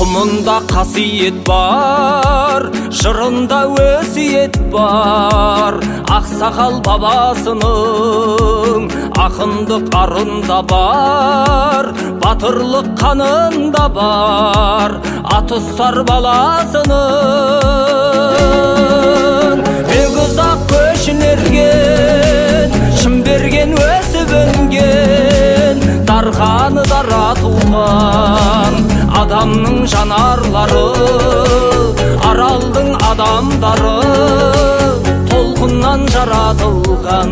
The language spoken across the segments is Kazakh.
Құмында қасиет бар, жырында өсиет бар. Ақсақал бабасының ақындық арында бар, батырлық қанында бар, атұстар баласының. Бек ұзақ көшін ерген, шын берген өсіп өнген, дарханы дара туған адамның жанарлары, аралдың адамдары толқыннан жаратылған.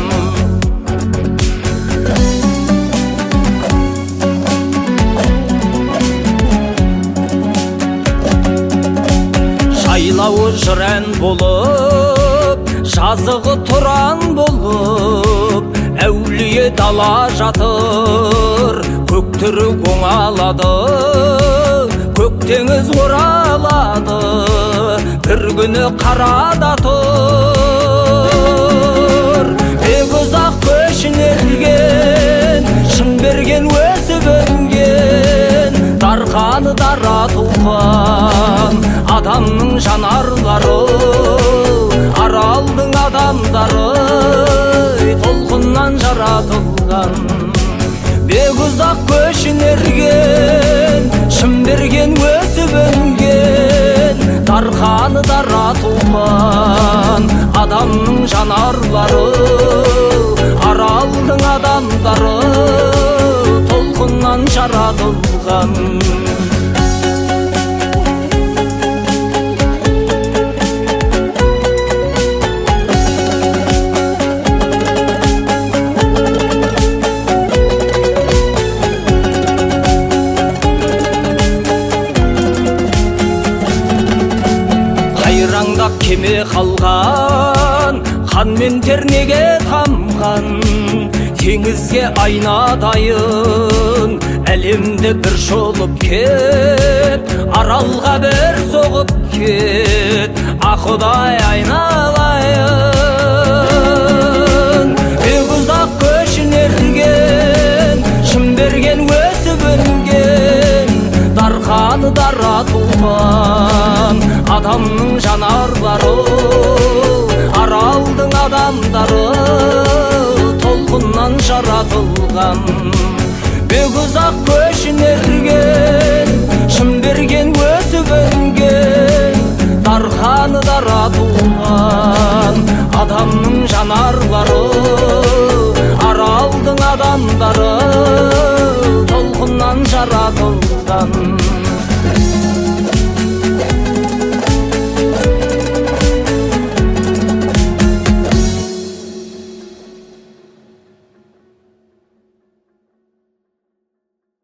Жайлауы жырән болып, жазығы тұран болып, әулие дала жатыр, көктері оңалады, көк теңіз оралады, бір күні қарада тұр. Бек ұзақ көшін ерген, шын берген өсіп өнген, дарханы дара туған адамның жанарлары, аралдың адамдары толқыннан жаратылған. Бек ұзақ көшін ерген, шын берген өсіп өнген, дарханы дара туған адамның жанарлары, аралдың адамдары толқыннан жаратылған. Қайраңдап кеме қалған, қан мен тернеге тамған, теңізге айнадайын әлемді бір шолып кет, аралға бір соғып кет, Ақұдай айналайын. Бек ұзақ көшін ерген, шын берген өсіп өнген, дарханы дара туған адамның жанарлары, аралдың адамдары толқыннан жаратылған. Бек ұзақ көшін ерген, шын берген өсіп өнген, дарханы дара туған адамның жанарлары, аралдың адамдары толқыннан жаратылған.